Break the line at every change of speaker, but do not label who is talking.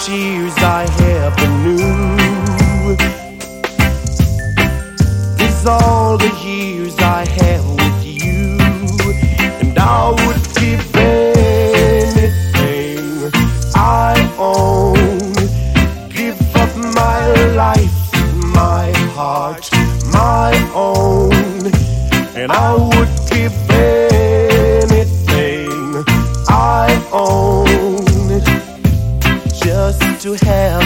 tears I ever knew is all the years I had with you, and I would give anything I own, give up my life, my heart, my own, and I would give anything I own just to have